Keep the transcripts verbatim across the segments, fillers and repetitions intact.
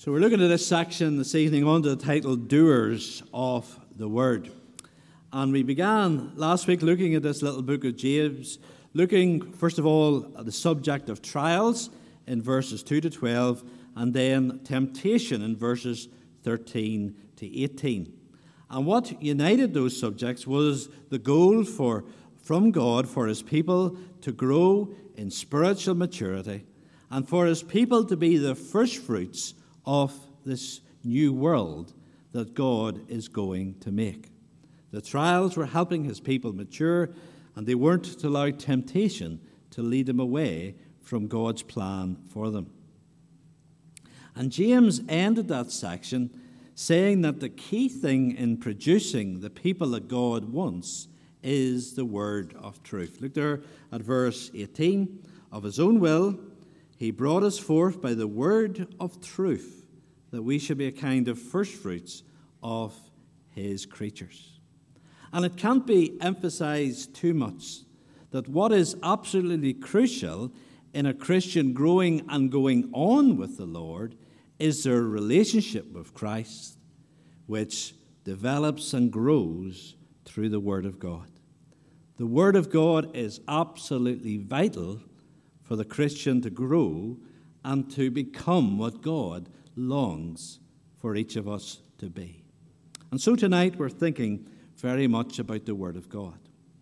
So we're looking at this section this evening under the title, Doers of the Word. And we began last week looking at this little book of James, looking, first of all, at the subject of trials in verses two to twelve, and then temptation in verses thirteen to eighteen. And what united those subjects was the goal for from God for His people to grow in spiritual maturity and for His people to be the first fruits of this new world that God is going to make. The trials were helping His people mature, and they weren't to allow temptation to lead them away from God's plan for them. And James ended that section saying that the key thing in producing the people that God wants is the word of truth. Look there at verse eighteen. Of His own will, He brought us forth by the word of truth, that we should be a kind of first fruits of His creatures. And it can't be emphasized too much that what is absolutely crucial in a Christian growing and going on with the Lord is their relationship with Christ, which develops and grows through the Word of God. The Word of God is absolutely vital for the Christian to grow and to become what God longs for each of us to be. And so tonight we're thinking very much about the Word of God.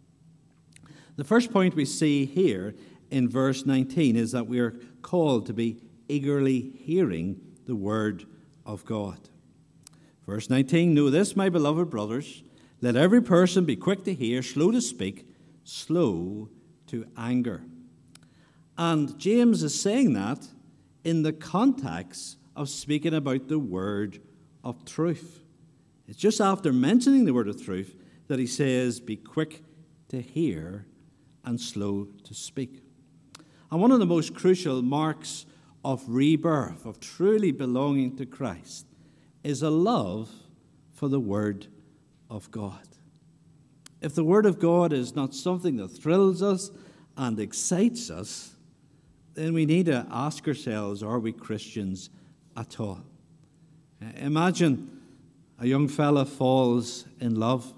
The first point we see here in verse nineteen is that we are called to be eagerly hearing the Word of God. Verse nineteen, know this, my beloved brothers, let every person be quick to hear, slow to speak, slow to anger. And James is saying that in the context of speaking about the word of truth. It's just after mentioning the word of truth that he says, be quick to hear and slow to speak. And one of the most crucial marks of rebirth, of truly belonging to Christ, is a love for the Word of God. If the Word of God is not something that thrills us and excites us, then we need to ask ourselves, are we Christians at all? Imagine a young fella falls in love,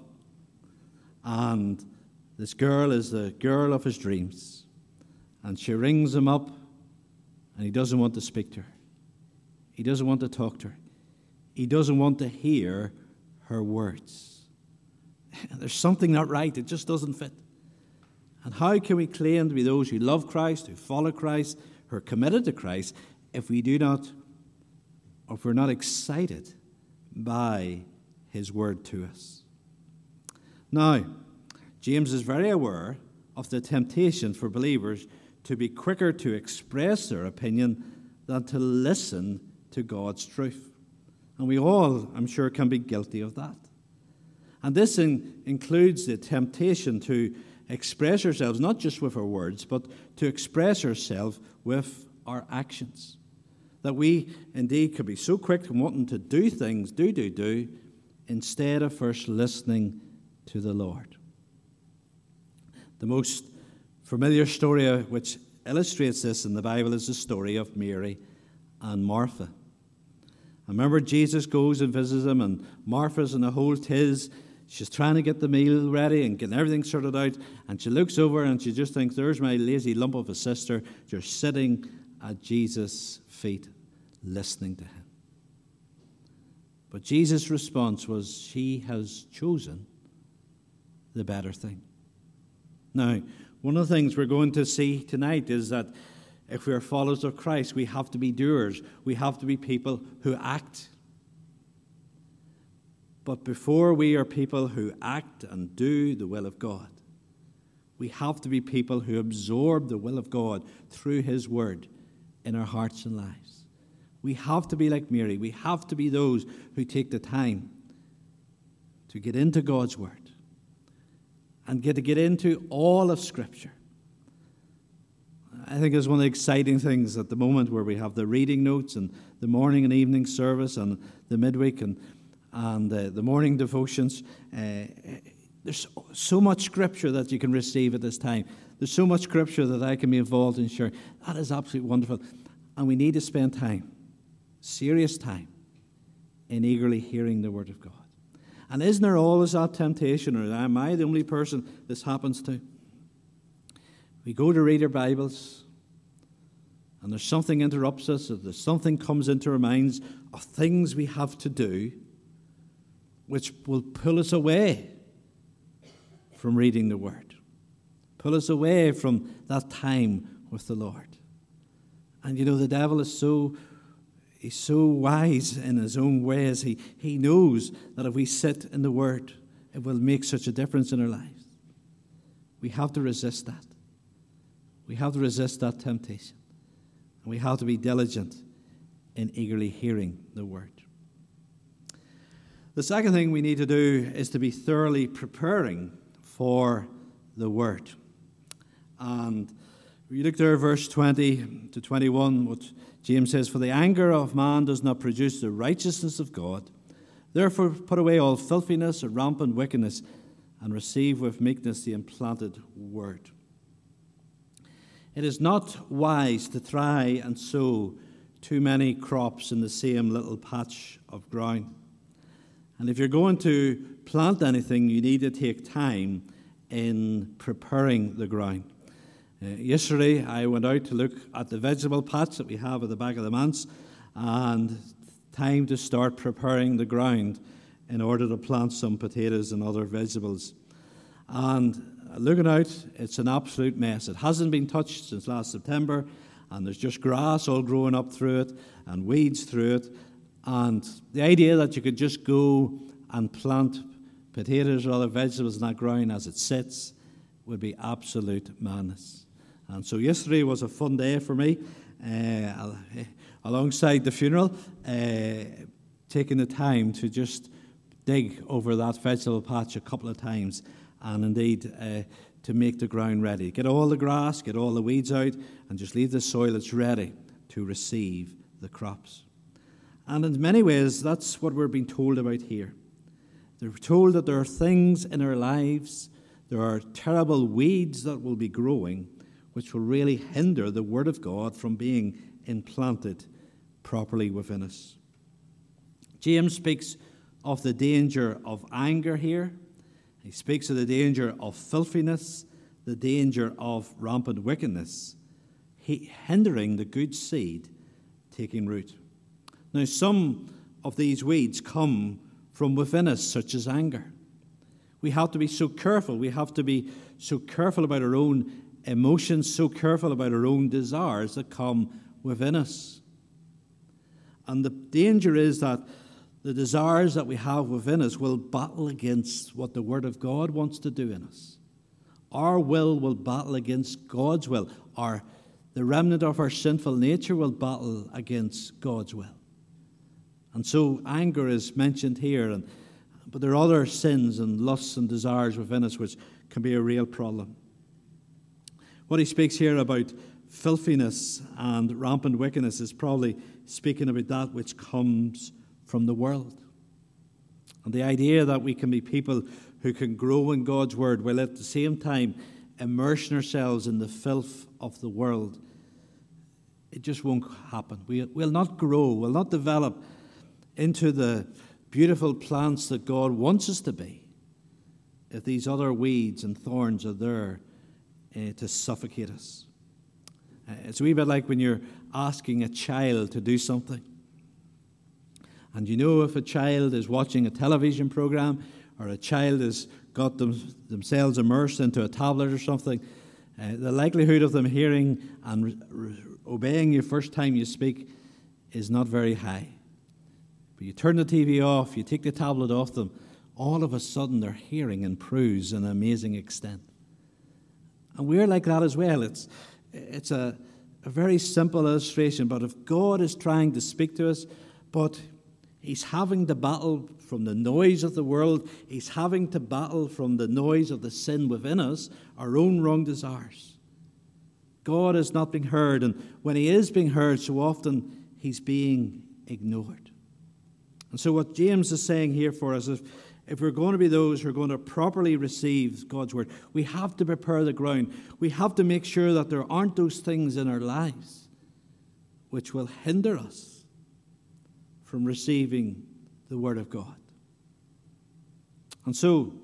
and this girl is the girl of his dreams, and she rings him up, and he doesn't want to speak to her. He doesn't want to talk to her. He doesn't want to hear her words. There's something not right. It just doesn't fit. And how can we claim to be those who love Christ, who follow Christ, who are committed to Christ, if we do not, or if we're not excited by His word to us? Now, James is very aware of the temptation for believers to be quicker to express their opinion than to listen to God's truth. And we all, I'm sure, can be guilty of that. And this in, includes the temptation to express ourselves, not just with our words, but to express ourselves with our actions. That we indeed could be so quick in wanting to do things, do, do, do, instead of first listening to the Lord. The most familiar story which illustrates this in the Bible is the story of Mary and Martha. I remember Jesus goes and visits them, and Martha's in a whole tiz. She's trying to get the meal ready and getting everything sorted out, and she looks over and she just thinks, there's my lazy lump of a sister just sitting at Jesus' feet, listening to Him. But Jesus' response was, she has chosen the better thing. Now, one of the things we're going to see tonight is that if we are followers of Christ, we have to be doers. We have to be people who act. But before we are people who act and do the will of God, we have to be people who absorb the will of God through His Word in our hearts and lives. We have to be like Mary. We have to be those who take the time to get into God's Word and get to get into all of Scripture. I think it's one of the exciting things at the moment where we have the reading notes and the morning and evening service and the midweek and and uh, the morning devotions. Uh, there's so much Scripture that you can receive at this time. There's so much Scripture that I can be involved in sharing. That is absolutely wonderful. And we need to spend time serious time in eagerly hearing the Word of God. And isn't there always that temptation, or am I the only person this happens to? We go to read our Bibles, and there's something interrupts us, or there's something comes into our minds of things we have to do, which will pull us away from reading the Word, pull us away from that time with the Lord. And you know, the devil is so, he's so wise in his own ways. He, he knows that if we sit in the Word, it will make such a difference in our lives. We have to resist that. We have to resist that temptation. And we have to be diligent in eagerly hearing the Word. The second thing we need to do is to be thoroughly preparing for the Word. And if you look there, verse twenty to twenty-one, what James says, "For the anger of man does not produce the righteousness of God. Therefore put away all filthiness and rampant wickedness, and receive with meekness the implanted Word." It is not wise to try and sow too many crops in the same little patch of ground. And if you're going to plant anything, you need to take time in preparing the ground. Uh, yesterday, I went out to look at the vegetable patch that we have at the back of the manse, and time to start preparing the ground in order to plant some potatoes and other vegetables. And looking out, it's an absolute mess. It hasn't been touched since last September, and there's just grass all growing up through it and weeds through it. And the idea that you could just go and plant potatoes or other vegetables in that ground as it sits would be absolute madness. And so yesterday was a fun day for me, uh, alongside the funeral, uh, taking the time to just dig over that vegetable patch a couple of times, and indeed uh, to make the ground ready. Get all the grass, get all the weeds out, and just leave the soil that's ready to receive the crops. And in many ways, that's what we're being told about here. They're told that there are things in our lives, there are terrible weeds that will be growing, which will really hinder the Word of God from being implanted properly within us. James speaks of the danger of anger here. He speaks of the danger of filthiness, the danger of rampant wickedness, hindering the good seed taking root. Now, some of these weeds come from within us, such as anger. We have to be so careful. We have to be so careful about our own emotions, so careful about our own desires that come within us. And the danger is that the desires that we have within us will battle against what the Word of God wants to do in us. Our will will battle against God's will. Our, the remnant of our sinful nature will battle against God's will. And so anger is mentioned here, and, but there are other sins and lusts and desires within us which can be a real problem. What he speaks here about filthiness and rampant wickedness is probably speaking about that which comes from the world. And the idea that we can be people who can grow in God's Word while at the same time immersing ourselves in the filth of the world, it just won't happen. We will not grow, will not develop into the beautiful plants that God wants us to be if these other weeds and thorns are there uh, to suffocate us. Uh, it's a wee bit like when you're asking a child to do something. And you know, if a child is watching a television program or a child has got them, themselves immersed into a tablet or something, uh, the likelihood of them hearing and re- re- obeying you first time you speak is not very high. But you turn the T V off, you take the tablet off them, all of a sudden their hearing improves in an amazing extent. And we're like that as well. It's, it's a, a very simple illustration, but if God is trying to speak to us, but He's having to battle from the noise of the world, He's having to battle from the noise of the sin within us, our own wrong desires. God is not being heard, and when He is being heard, so often He's being ignored. And so what James is saying here for us is, if we're going to be those who are going to properly receive God's Word, we have to prepare the ground. We have to make sure that there aren't those things in our lives which will hinder us from receiving the Word of God. And so,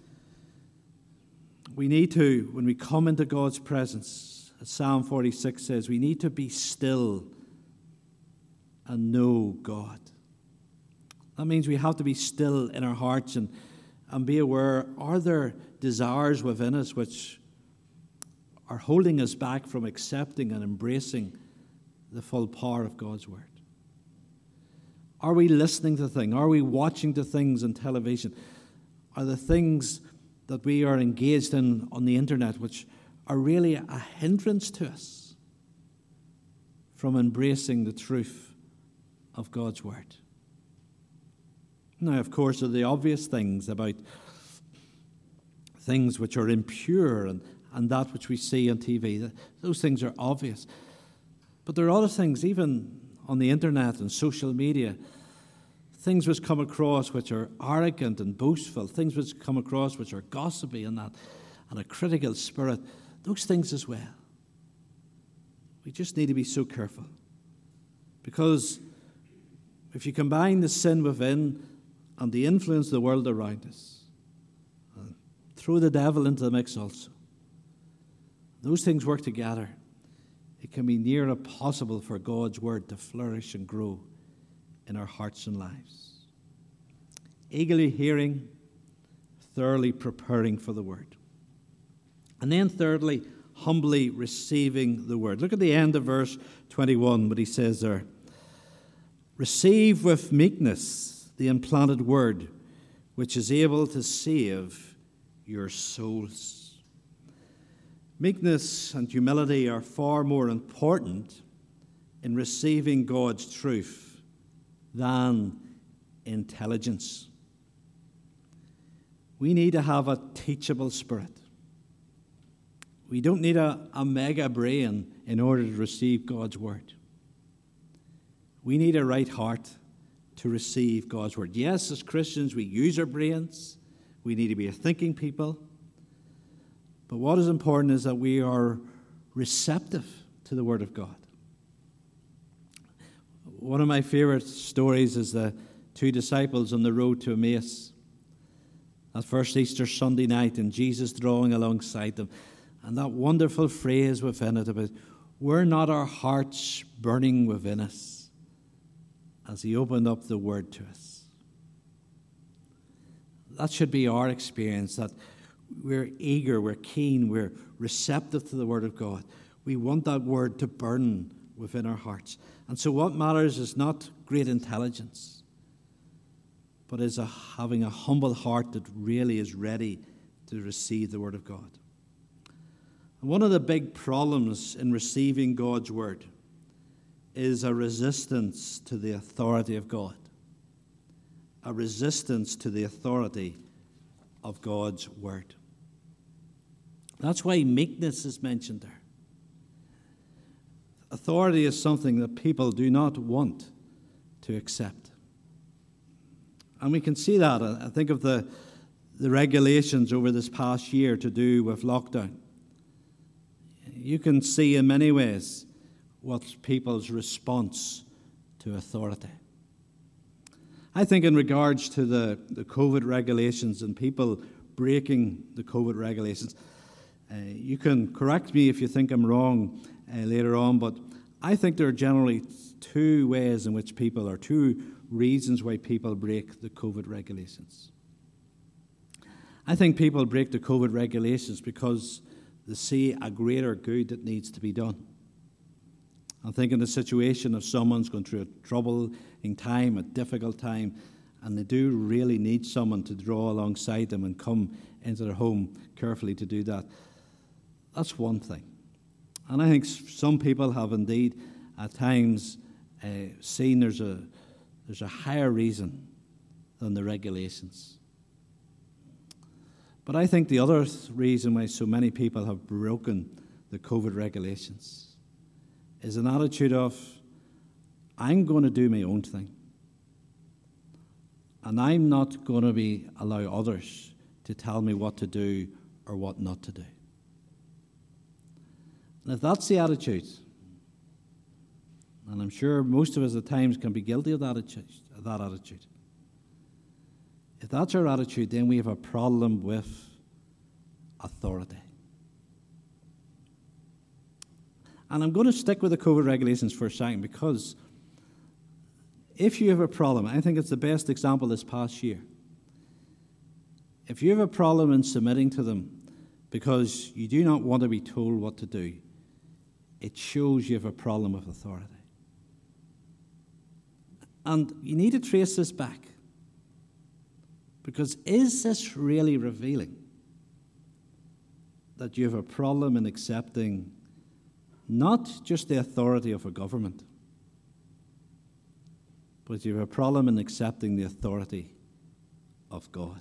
we need to, when we come into God's presence, as Psalm forty-six says, we need to be still and know God. That means we have to be still in our hearts and, and be aware, are there desires within us which are holding us back from accepting and embracing the full power of God's Word? Are we listening to things? Are we watching to things on television? Are the things that we are engaged in on the internet which are really a hindrance to us from embracing the truth of God's Word? Now, of course, are the obvious things about things which are impure and, and that which we see on T V. Those things are obvious. But there are other things, even on the internet and social media, things which come across which are arrogant and boastful, things which come across which are gossipy and that, and a critical spirit, those things as well. We just need to be so careful. Because if you combine the sin within and the influence of the world around us, and throw the devil into the mix also, those things work together. It can be near impossible for God's Word to flourish and grow in our hearts and lives. Eagerly hearing, thoroughly preparing for the Word. And then thirdly, humbly receiving the Word. Look at the end of verse twenty-one, what he says there. Receive with meekness the implanted Word, which is able to save your souls. Meekness and humility are far more important in receiving God's truth than intelligence. We need to have a teachable spirit. We don't need a, a mega brain in order to receive God's Word. We need a right heart to receive God's Word. Yes, as Christians, we use our brains. We need to be a thinking people. But what is important is that we are receptive to the Word of God. One of my favorite stories is the two disciples on the road to Emmaus. That first Easter Sunday night, and Jesus drawing alongside them. And that wonderful phrase within it about, were not our hearts burning within us as he opened up the Word to us? That should be our experience, that we're eager, we're keen, we're receptive to the Word of God. We want that Word to burn within our hearts. And so what matters is not great intelligence, but is a, having a humble heart that really is ready to receive the Word of God. And one of the big problems in receiving God's Word is a resistance to the authority of God. A resistance to the authority of God's Word. That's why meekness is mentioned there. Authority is something that people do not want to accept. And we can see that. I think of the, the regulations over this past year to do with lockdown. You can see in many ways what's people's response to authority. I think in regards to the, the COVID regulations and people breaking the COVID regulations, uh, you can correct me if you think I'm wrong uh, later on, but I think there are generally two ways in which people, or two reasons why people break the COVID regulations. I think people break the COVID regulations because they see a greater good that needs to be done. I think in the situation of someone's going through a troubling time, a difficult time, and they do really need someone to draw alongside them and come into their home carefully to do that. That's one thing. And I think some people have indeed at times uh, seen there's a, there's a higher reason than the regulations. But I think the other th- reason why so many people have broken the COVID regulations is an attitude of, I'm going to do my own thing. And I'm not going to be allow others to tell me what to do or what not to do. And if that's the attitude, And I'm sure most of us at times can be guilty of that attitude. Of that attitude. If that's our attitude, then we have a problem with authority. And I'm going to stick with the COVID regulations for a second, because if you have a problem, I think it's the best example this past year. If you have a problem in submitting to them because you do not want to be told what to do, it shows you have a problem with authority. And you need to trace this back. Because is this really revealing that you have a problem in accepting not just the authority of a government, but you have a problem in accepting the authority of God?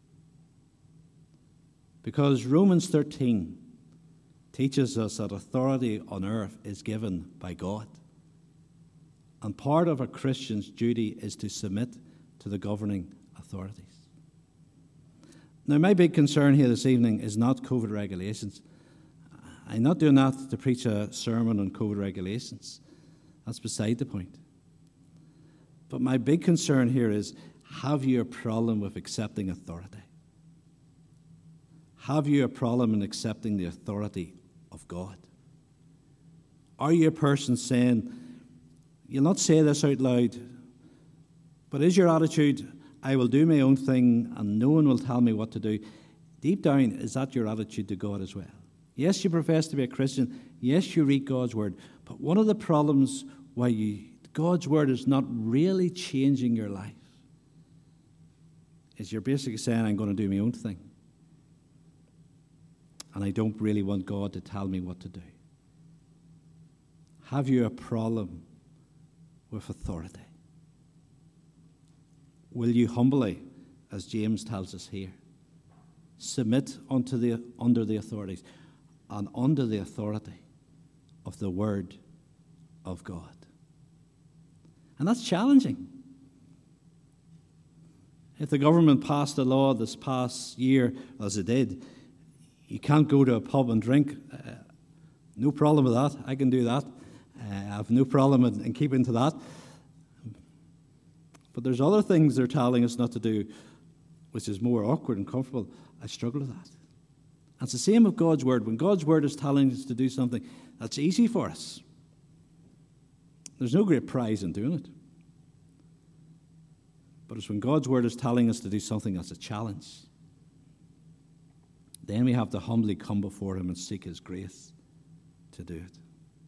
Because Romans thirteen teaches us that authority on earth is given by God. And part of a Christian's duty is to submit to the governing authorities. Now, my big concern here this evening is not COVID regulations. I'm not doing that to preach a sermon on COVID regulations. That's beside the point. But my big concern here is, have you a problem with accepting authority? Have you a problem in accepting the authority of God? Are you a person saying, you'll not say this out loud, but is your attitude, I will do my own thing and no one will tell me what to do? Deep down, is that your attitude to God as well? Yes, you profess to be a Christian. Yes, you read God's word. But one of the problems why you, God's word is not really changing your life is you're basically saying, I'm going to do my own thing. And I don't really want God to tell me what to do. Have you a problem with authority? Will you humbly, as James tells us here, submit unto the, under the authorities and under the authority of the Word of God? And that's challenging. If the government passed a law this past year, as it did, you can't go to a pub and drink. Uh, no problem with that. I can do that. Uh, I have no problem in, in keeping to that. But there's other things they're telling us not to do, which is more awkward and comfortable. I struggle with that. And it's the same with God's Word. When God's Word is telling us to do something, that's easy for us. There's no great prize in doing it. But it's when God's Word is telling us to do something that's a challenge, then we have to humbly come before Him and seek His grace to do it.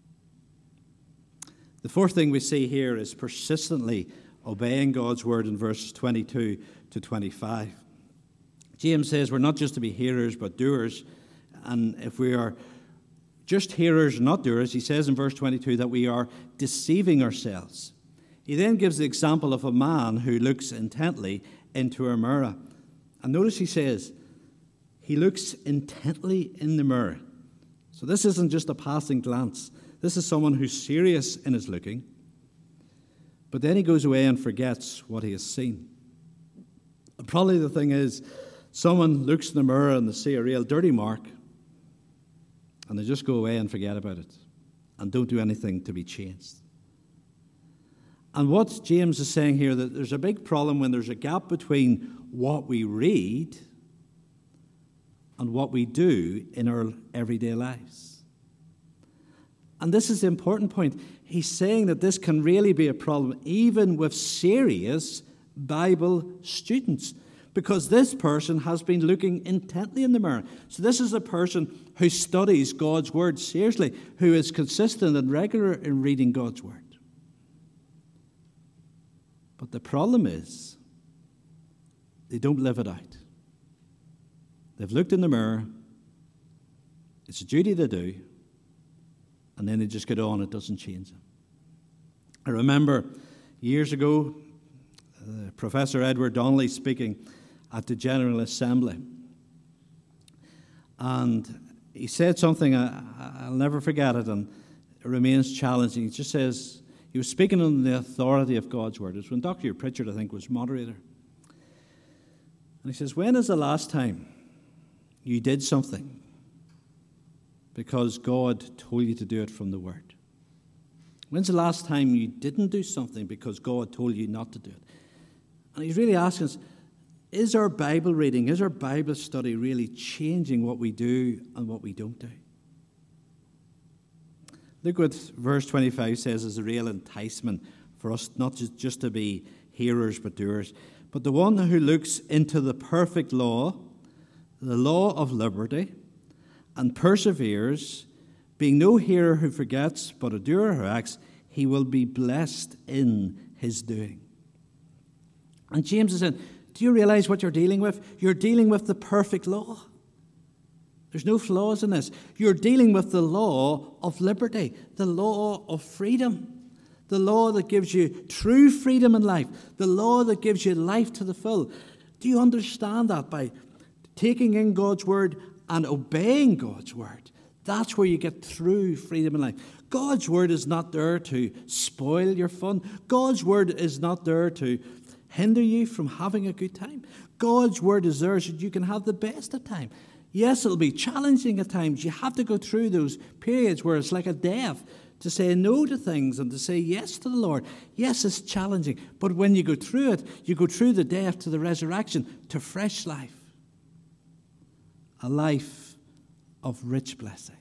The fourth thing we see here is persistently obeying God's word in verses twenty-two to twenty-five. James says we're not just to be hearers but doers. And if we are just hearers, not doers, he says in verse twenty-two that we are deceiving ourselves. He then gives the example of a man who looks intently into a mirror. And notice he says, he looks intently in the mirror. So this isn't just a passing glance. This is someone who's serious in his looking. But then he goes away and forgets what he has seen. And probably the thing is, someone looks in the mirror and they see a real dirty mark, and they just go away and forget about it and don't do anything to be changed. And what James is saying here, that there's a big problem when there's a gap between what we read and what we do in our everyday lives. And this is the important point. He's saying that this can really be a problem even with serious Bible students, because this person has been looking intently in the mirror. So this is a person who studies God's word seriously, who is consistent and regular in reading God's word. But the problem is, they don't live it out. They've looked in the mirror, it's a duty to do, and then they just get on, it doesn't change them. I remember years ago, uh, Professor Edward Donnelly speaking at the General Assembly. And he said something, I, I'll never forget it, and it remains challenging. He just says, he was speaking on the authority of God's word. It was when Doctor Pritchard, I think, was moderator. And he says, when is the last time you did something because God told you to do it from the word? When's the last time you didn't do something because God told you not to do it? And he's really asking us, is our Bible reading, is our Bible study really changing what we do and what we don't do? Look what verse twenty-five says as a real enticement for us not just, just to be hearers but doers. But the one who looks into the perfect law, the law of liberty, and perseveres, being no hearer who forgets, but a doer who acts, he will be blessed in his doing. And James is saying, do you realize what you're dealing with? You're dealing with the perfect law. There's no flaws in this. You're dealing with the law of liberty, the law of freedom, the law that gives you true freedom in life, the law that gives you life to the full. Do you understand that? By taking in God's word and obeying God's word, that's where you get true freedom in life. God's word is not there to spoil your fun. God's word is not there to hinder you from having a good time. God's word is there so that you can have the best of time. Yes, it'll be challenging at times. You have to go through those periods where it's like a death to say no to things and to say yes to the Lord. Yes, it's challenging. But when you go through it, you go through the death to the resurrection, to fresh life. A life of rich blessing.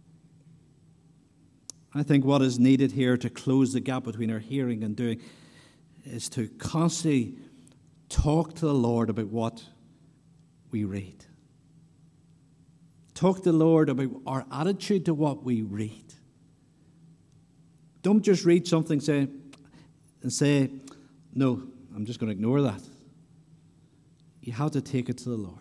I think what is needed here to close the gap between our hearing and doing is to constantly talk to the Lord about what we read. Talk to the Lord about our attitude to what we read. Don't just read something say, and say, no, I'm just going to ignore that. You have to take it to the Lord.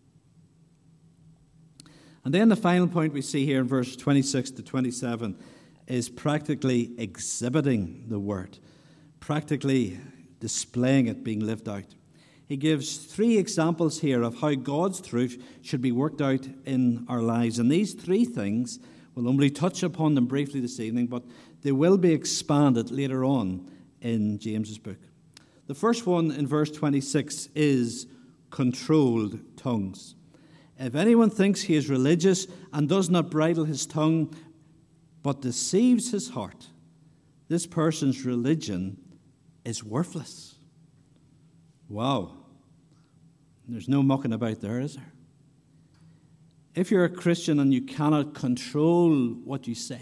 And then the final point we see here in verse twenty-six to twenty-seven is practically exhibiting the word, practically displaying it being lived out. He gives three examples here of how God's truth should be worked out in our lives. And these three things, we'll only touch upon them briefly this evening, but they will be expanded later on in James's book. The first one in verse twenty-six is controlled tongues. If anyone thinks he is religious and does not bridle his tongue, but deceives his heart, this person's religion is worthless. Wow. There's no mucking about there, is there? If you're a Christian and you cannot control what you say,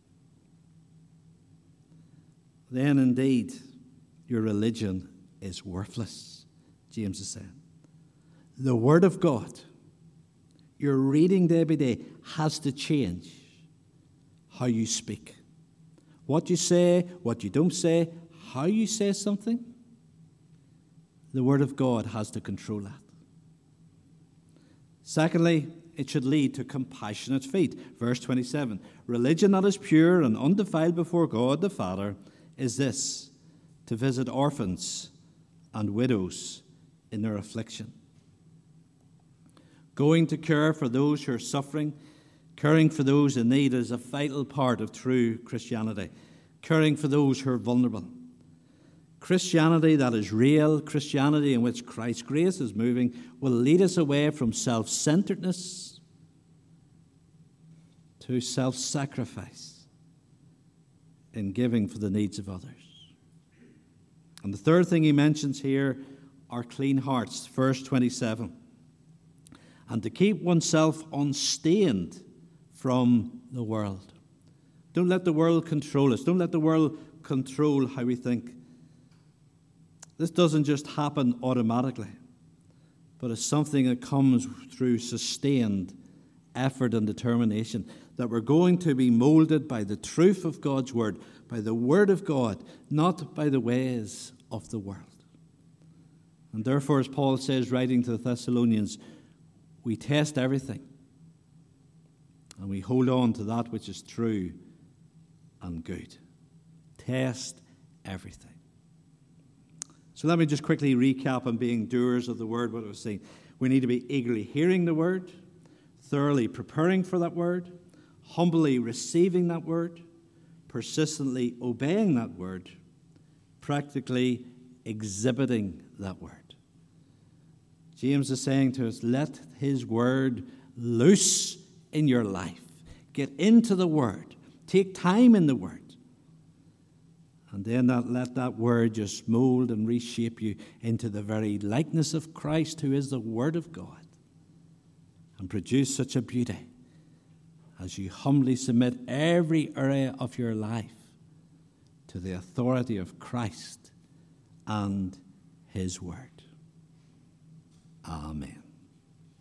then indeed your religion is worthless, James is saying. The Word of God, your reading day by day, has to change how you speak. What you say, what you don't say, how you say something, the Word of God has to control that. Secondly, it should lead to compassionate feet. Verse twenty-seven, religion that is pure and undefiled before God the Father is this, to visit orphans and widows in their affliction. Going to care for those who are suffering, caring for those in need is a vital part of true Christianity. Caring for those who are vulnerable. Christianity that is real, Christianity in which Christ's grace is moving, will lead us away from self-centeredness to self-sacrifice in giving for the needs of others. And the third thing he mentions here are clean hearts, verse twenty-seven. And to keep oneself unstained from the world. Don't let the world control us. Don't let the world control how we think. This doesn't just happen automatically, but it's something that comes through sustained effort and determination, that we're going to be molded by the truth of God's Word, by the Word of God, not by the ways of the world. And therefore, as Paul says, writing to the Thessalonians, we test everything, and we hold on to that which is true and good. Test everything. So let me just quickly recap on being doers of the word, what I was saying. We need to be eagerly hearing the word, thoroughly preparing for that word, humbly receiving that word, persistently obeying that word, practically exhibiting that word. James is saying to us, let his word loose in your life. Get into the word. Take time in the word. And then that, let that word just mold and reshape you into the very likeness of Christ, who is the Word of God, and produce such a beauty as you humbly submit every area of your life to the authority of Christ and His Word. Amen.